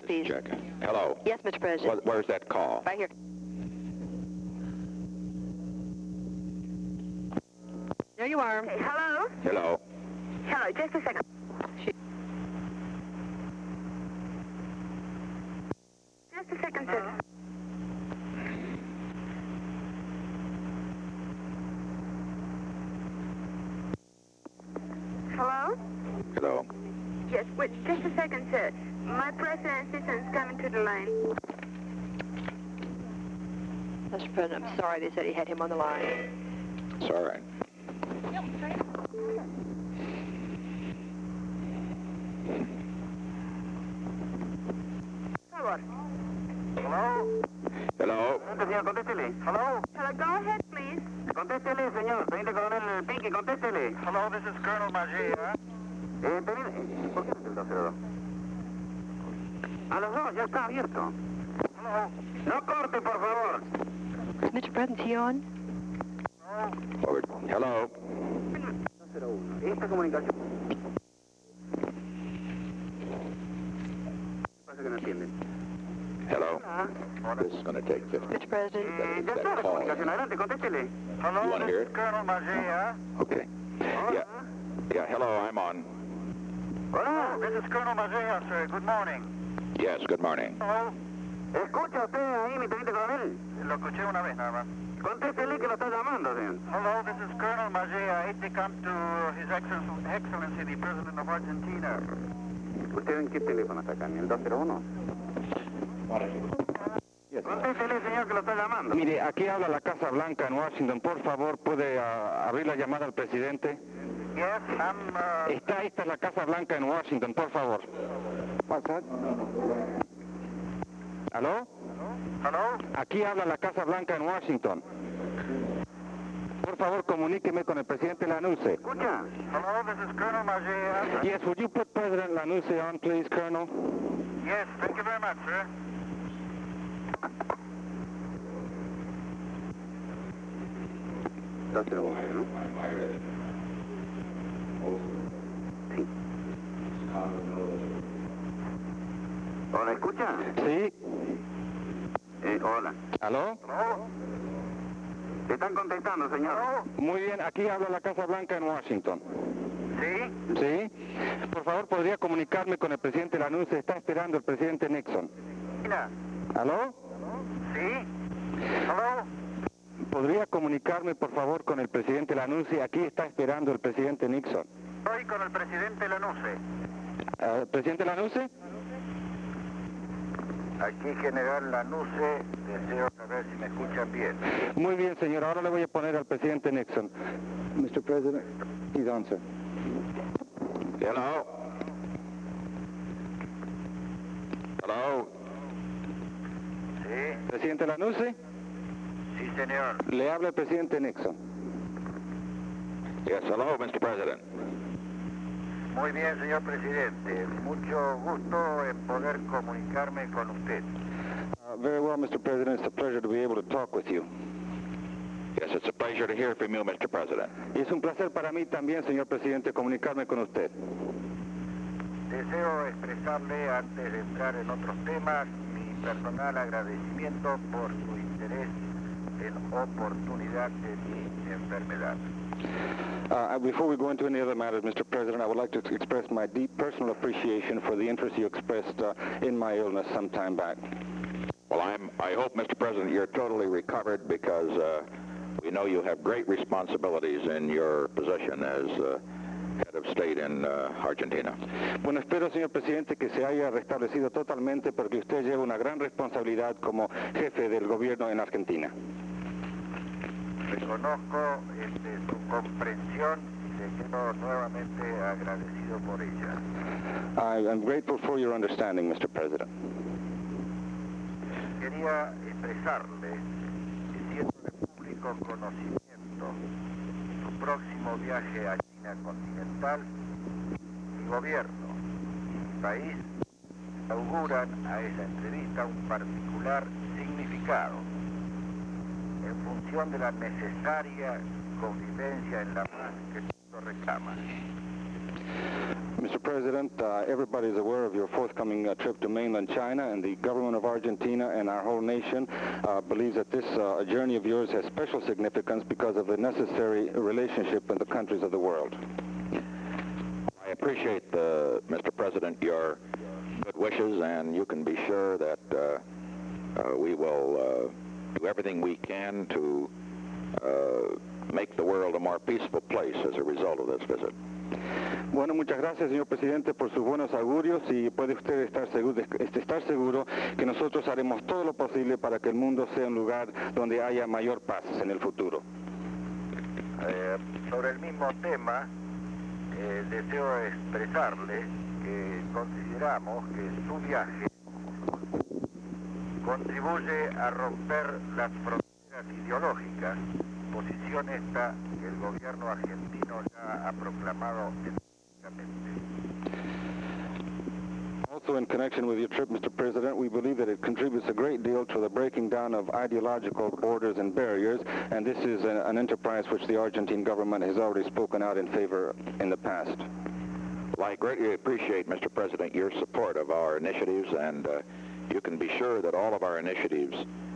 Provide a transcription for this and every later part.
please. Check. Hello. Yes, Mr. President. Where's that call? Right here. There you are. Okay, hello? Hello. Hello, just a second. Just a second, sir. Hello? Hello. Yes, wait, just a second, sir. My president's assistant's coming to the line. Mr. President, I'm sorry they said he had him on the line. It's all right. Hello. Hello. Señor, contéstele. Hello. Hello, go ahead, please. Contéstele, señor. Teniente Coronel Pinky, contéstele. Hello, this is Colonel Magia. ¿Por qué no te lo A los dos, ya está abierto. Hello. No corte, por favor. Is Mr. President, is he on? Hello. 01. Esta comunicación. ¿Qué pasa que no atienden? Hello. This is going to take 50. Mr. President? Ya está la comunicación. Adelante, contéstele. Hello, You wanna hear it? Colonel Magia. Okay. Yeah. Yeah, hello, I'm on. Hola, this is Colonel Magia, sir. Good morning. Yes, good morning. Hello. ¿Escucha usted ahí, mi teniente coronel? Lo escuché una vez nada más. Contéstele que lo está llamando, señor. Hello, this is Colonel Magia. Aide de camp to His Excellency, the President of Argentina. ¿Usted en qué teléfono está acá? ¿En el 201? Contéstele, señor, que lo está llamando. Mire, aquí habla la Casa Blanca en Washington. Por favor, ¿puede abrir la llamada al presidente? Yes, Esta es la Casa Blanca en Washington, por favor. ¿Aló? Hello? Aquí habla la Casa Blanca en Washington. Por favor, comuníqueme con el presidente Lanusse. ¿Escucha? Hello, this is Colonel Magia. Yes, would you put President Lanusse on, please, Colonel? Yes, thank you very much, sir. ¿No? Sí. ¿Hola, escucha? Sí. Hola. ¿Aló? Te están contestando, señor. Muy bien, aquí habla la Casa Blanca en Washington. ¿Sí? ¿Sí? Por favor, ¿podría comunicarme con el presidente Lanusse? Está esperando el presidente Nixon. Mira. ¿Aló? ¿Sí? ¿Aló? ¿Podría comunicarme, por favor, con el presidente Lanusse? Aquí está esperando el presidente Nixon. Estoy con el presidente Lanusse. ¿Presidente Lanusse? Aquí, general Lanusse, deseo saber si me escuchan bien. Muy bien, señor. Ahora le voy a poner al presidente Nixon. Mr. President, he's on, sir. Hello. Hello. ¿Sí? ¿Presidente Lanusse? Sí, señor. Le habla el presidente Nixon. Yes, hello, Mr. President. Muy bien, señor presidente. Mucho gusto en poder comunicarme con usted. Very well, Mr. President. It's a pleasure to be able to talk with you. Yes, it's a pleasure to hear from you, Mr. President. Y es un placer para mí también, señor presidente, comunicarme con usted. Deseo expresarle, antes de entrar en otros temas, mi personal agradecimiento por su interés en oportunidad de mi enfermedad. Before we go into any other matters, Mr. President, I would like to express my deep personal appreciation for the interest you expressed in my illness some time back. Well, I hope, Mr. President, you're totally recovered because we know you have great responsibilities in your position as head of state in Argentina. Bueno, espero, señor presidente, que se haya restablecido totalmente porque usted lleva una gran responsabilidad como jefe del gobierno en Argentina. Reconozco su comprensión y le quedo nuevamente agradecido por ella. I'm grateful for your understanding, Mr. President. Quería expresarle, siendo de público conocimiento, su próximo viaje a China continental, mi gobierno y mi país auguran a esa entrevista un particular significado en función de la necesaria convivencia en la paz que esto reclama. Mr. President, everybody is aware of your forthcoming trip to mainland China, and the government of Argentina and our whole nation believes that this journey of yours has special significance because of the necessary relationship with the countries of the world. I appreciate, Mr. President, your good wishes, and you can be sure that we will do everything we can to make the world a more peaceful place as a result of this visit. Bueno, muchas gracias, señor presidente, por sus buenos augurios, y puede usted estar seguro que nosotros haremos todo lo posible para que el mundo sea un lugar donde haya mayor paz en el futuro. Sobre el mismo tema, deseo expresarle que consideramos que su viaje contribuye a romper las fronteras ideológicas, posición esta que el gobierno argentino ya ha proclamado públicamente. Also, in connection with your trip, Mr. President, we believe that it contributes a great deal to the breaking down of ideological borders and barriers, and this is an enterprise which the Argentine government has already spoken out in favor in the past. Well, I greatly appreciate, Mr. President, your support of our initiatives, and you can be sure that all of our initiatives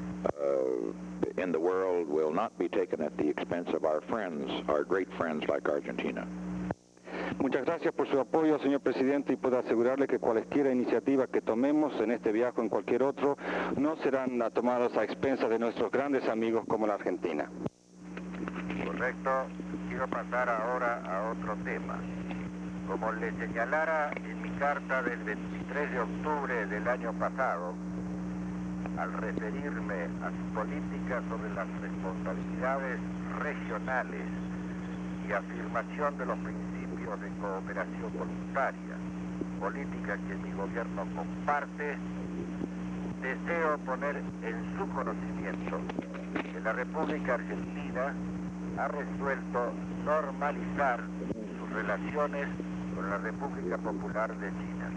in the world will not be taken at the expense of our friends, our great friends like Argentina. Muchas gracias por su apoyo, señor presidente, y puedo asegurarle que cualquier iniciativa que tomemos en este viaje o en cualquier otro no serán tomadas a expensas de nuestros grandes amigos como la Argentina. Correcto. Quiero pasar ahora a otro tema. Como le señalara en mi carta del 23 de octubre del año pasado, al referirme a su política sobre las responsabilidades regionales y afirmación de los principios de cooperación voluntaria, política que mi gobierno comparte, deseo poner en su conocimiento que la República Argentina ha resuelto normalizar sus relaciones con la República Popular de China.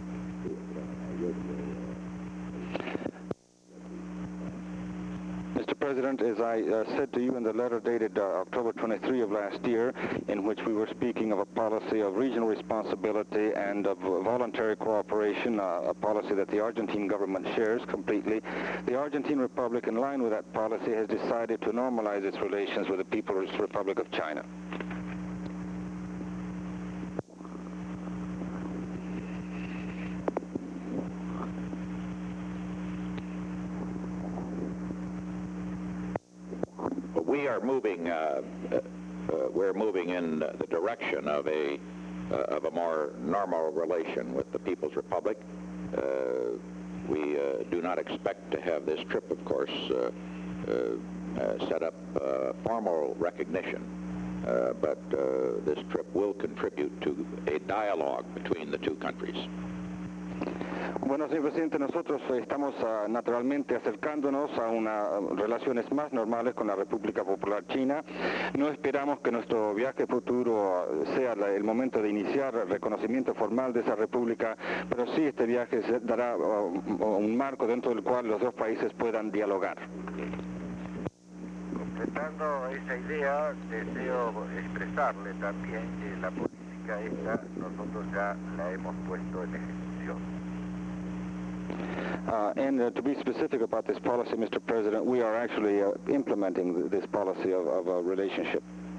Mr. President, as I said to you in the letter dated October 23 of last year, in which we were speaking of a policy of regional responsibility and of voluntary cooperation, a policy that the Argentine government shares completely, the Argentine Republic, in line with that policy, has decided to normalize its relations with the People's Republic of China. We are moving. We're moving in the direction of a more normal relation with the People's Republic. We do not expect to have this trip, of course, set up formal recognition, but this trip will contribute to a dialogue between the two countries. Bueno, señor presidente, nosotros estamos naturalmente acercándonos a unas relaciones más normales con la República Popular China. No esperamos que nuestro viaje futuro sea el momento de iniciar el reconocimiento formal de esa república, pero sí este viaje dará un marco dentro del cual los dos países puedan dialogar. Completando esa idea, deseo expresarle también que la política esta nosotros ya la hemos puesto en ejecución. And to be specific about this policy, Mr. President, we are actually implementing this policy of a relationship.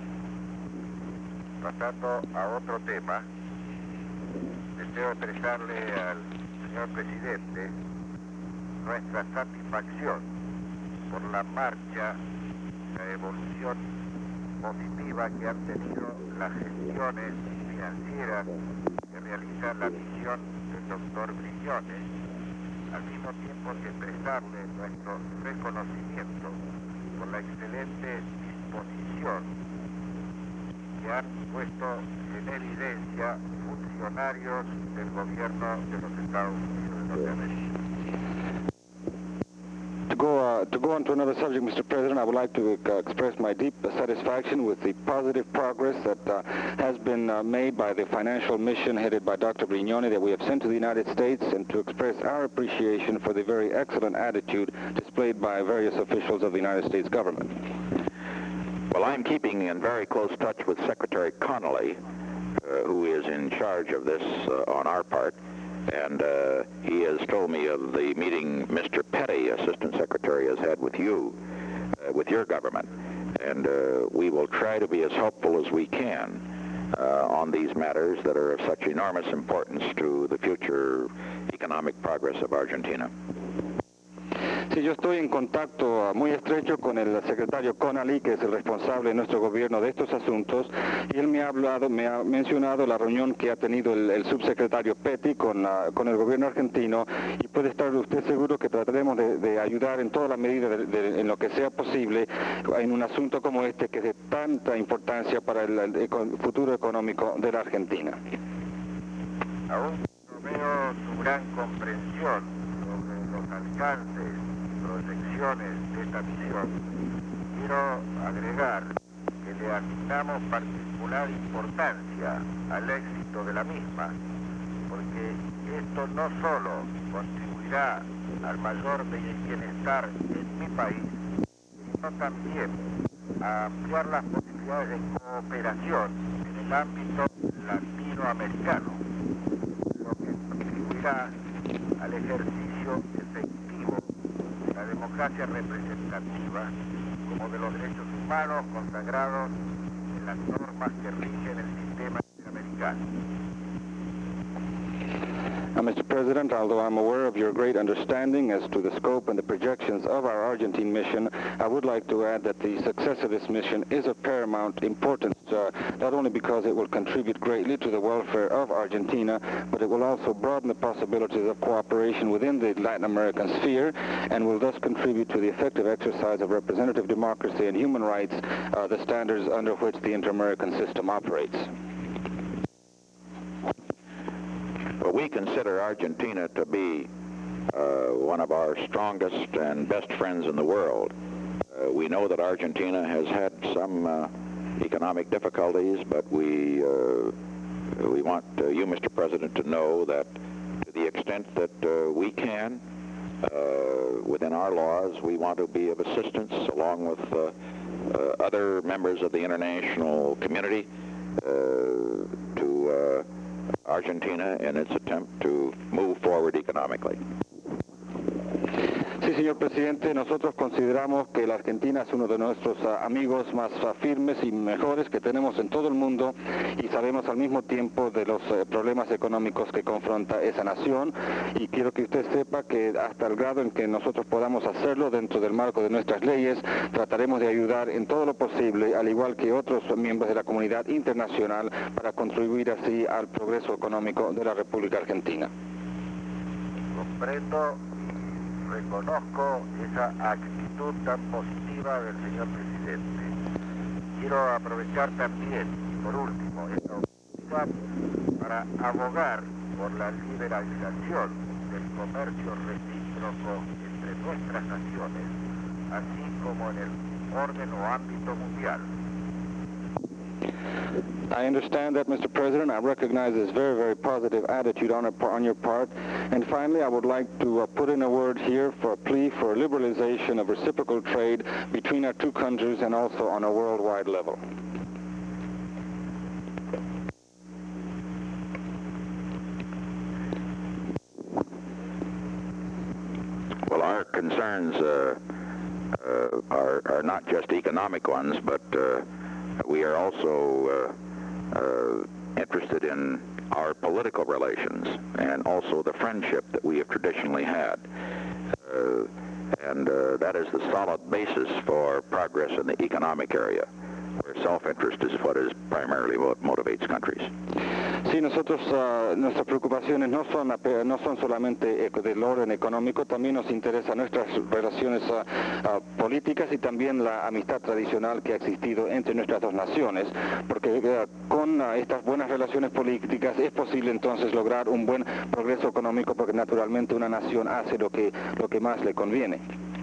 Pasando a otro tema, deseo expresarle al señor presidente nuestra satisfacción por la marcha, la evolución positiva que han tenido las gestiones financieras que realiza la misión del doctor Briones, al mismo tiempo que expresarle nuestro reconocimiento por la excelente disposición que han puesto en evidencia funcionarios del gobierno de los Estados Unidos de Norteamérica. To go on to another subject, Mr. President, I would like to express my deep satisfaction with the positive progress that has been made by the financial mission headed by Dr. Brignone that we have sent to the United States, and to express our appreciation for the very excellent attitude displayed by various officials of the United States government. Well, I'm keeping in very close touch with Secretary Connolly, who is in charge of this on our part, and he has told me of the meeting Mr. Petty, Assistant Secretary, has had with you, with your government, and we will try to be as helpful as we can on these matters that are of such enormous importance to the future economic progress of Argentina. Sí, yo estoy en contacto muy estrecho con el secretario Connally, que es el responsable de nuestro gobierno de estos asuntos, y él me ha mencionado la reunión que ha tenido el subsecretario Petty con el gobierno argentino, y puede estar usted seguro que trataremos de ayudar en toda la medida en lo que sea posible en un asunto como este, que es de tanta importancia para el futuro económico de la Argentina. Aún no veo su gran comprensión sobre los alcances y proyecciones de esta misión. Quiero agregar que le asignamos particular importancia al éxito de la misma, porque esto no solo contribuirá al mayor bienestar en mi país, sino también a ampliar las posibilidades de cooperación en el ámbito latinoamericano, lo que contribuirá al ejercicio efectivo de la democracia representativa como de los derechos humanos consagrados en las normas que rigen el sistema interamericano. Mr. President, although I'm aware of your great understanding as to the scope and the projections of our Argentine mission, I would like to add that the success of this mission is of paramount importance, not only because it will contribute greatly to the welfare of Argentina, but it will also broaden the possibilities of cooperation within the Latin American sphere and will thus contribute to the effective exercise of representative democracy and human rights, the standards under which the inter-American system operates. Well, we consider Argentina to be one of our strongest and best friends in the world. We know that Argentina has had some economic difficulties, but we want you, Mr. President, to know that to the extent that we can, within our laws, we want to be of assistance along with other members of the international community to Argentina in its attempt to move forward economically. Sí, señor presidente, nosotros consideramos que la Argentina es uno de nuestros amigos más firmes y mejores que tenemos en todo el mundo, y sabemos al mismo tiempo de los problemas económicos que confronta esa nación, y quiero que usted sepa que hasta el grado en que nosotros podamos hacerlo dentro del marco de nuestras leyes, trataremos de ayudar en todo lo posible, al igual que otros miembros de la comunidad internacional, para contribuir así al progreso económico de la República Argentina. Comprendo, reconozco esa actitud tan positiva del señor presidente. Quiero aprovechar también, por último, esta oportunidad para abogar por la liberalización del comercio recíproco entre nuestras naciones, así como en el orden o ámbito mundial. I understand that, Mr. President. I recognize this very, very positive attitude on your part. And finally, I would like to put in a word here for a plea for liberalization of reciprocal trade between our two countries and also on a worldwide level. Well, our concerns are not just economic ones, but we are also interested in our political relations and also the friendship that we have traditionally had. And that is the solid basis for progress in the economic area, where self-interest is what is primarily what motivates countries. Sí, nosotros, nuestras preocupaciones no son solamente del orden económico, también nos interesan nuestras relaciones políticas y también la amistad tradicional que ha existido entre nuestras dos naciones, porque con estas buenas relaciones políticas es posible entonces lograr un buen progreso económico, porque naturalmente una nación hace lo que más le conviene.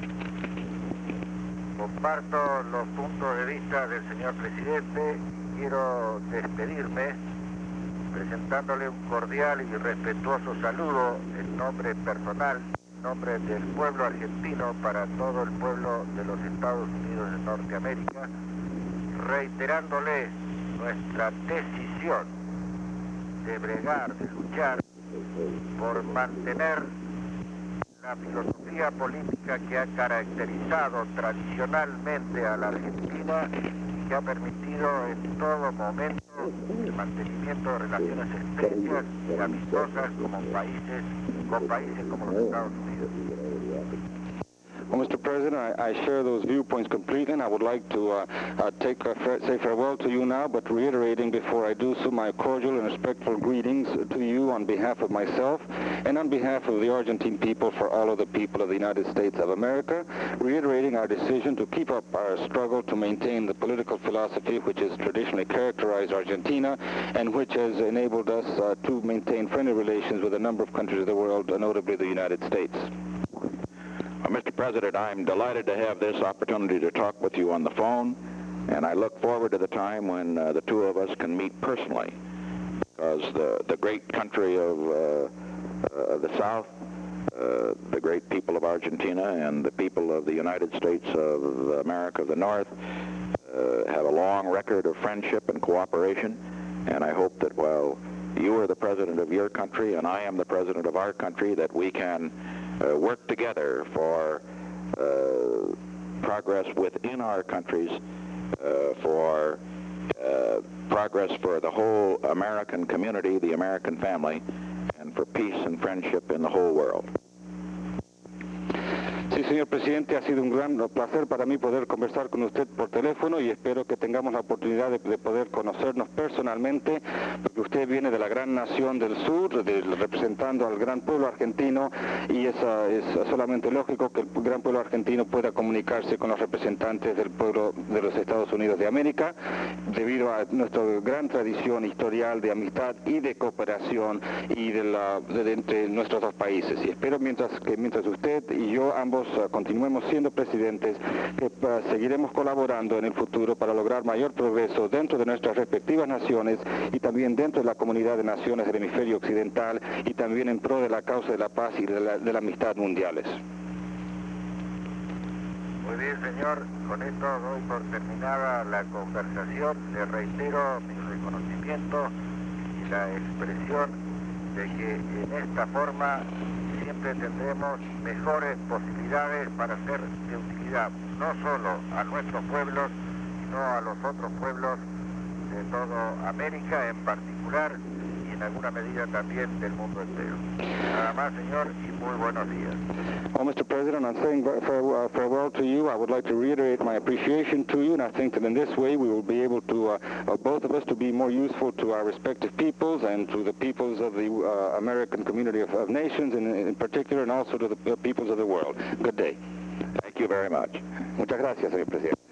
Comparto los puntos de vista del señor presidente y quiero despedirme presentándole un cordial y respetuoso saludo en nombre personal, en nombre del pueblo argentino para todo el pueblo de los Estados Unidos de Norteamérica, reiterándole nuestra decisión de bregar, de luchar por mantener la filosofía política que ha caracterizado tradicionalmente a la Argentina y que ha permitido en todo momento el mantenimiento de relaciones estrechas y amistosas con países como los Estados Unidos. Well, Mr. President, I share those viewpoints completely, and I would like to say farewell to you now, but reiterating before I do so my cordial and respectful greetings to you on behalf of myself and on behalf of the Argentine people for all of the people of the United States of America, reiterating our decision to keep up our struggle to maintain the political philosophy which has traditionally characterized Argentina and which has enabled us to maintain friendly relations with a number of countries of the world, notably the United States. Mr. President, I'm delighted to have this opportunity to talk with you on the phone, and I look forward to the time when the two of us can meet personally, because the great country of the South, the great people of Argentina, and the people of the United States of America, the North, have a long record of friendship and cooperation, and I hope that while you are the president of your country and I am the president of our country, that we can work together for progress within our countries, for progress for the whole American community, the American family, and for peace and friendship in the whole world. Sí, señor presidente, ha sido un gran placer para mí poder conversar con usted por teléfono y espero que tengamos la oportunidad de poder conocernos personalmente, porque usted viene de la gran nación del sur, representando al gran pueblo argentino, y es solamente lógico que el gran pueblo argentino pueda comunicarse con los representantes del pueblo de los Estados Unidos de América, debido a nuestra gran tradición historial de amistad y de cooperación y entre nuestros dos países. Y espero mientras usted y yo ambos continuemos siendo presidentes, que seguiremos colaborando en el futuro para lograr mayor progreso dentro de nuestras respectivas naciones y también dentro de la comunidad de naciones del hemisferio occidental y también en pro de la causa de la paz y de la amistad mundiales. Muy bien, señor. Con esto doy por terminada la conversación. Le reitero mi reconocimiento y la expresión de que en esta forma siempre tendremos mejores posibilidades para ser de utilidad, no solo a nuestros pueblos, sino a los otros pueblos de toda América en particular y en alguna medida también del mundo entero. Nada más, señor, y muy buenos días. Well, Mr. President, I'm saying farewell to you. I would like to reiterate my appreciation to you, and I think that in this way we will be able to, both of us, to be more useful to our respective peoples and to the peoples of the American community of nations in particular, and also to the peoples of the world. Good day. Thank you very much. Muchas gracias, señor presidente.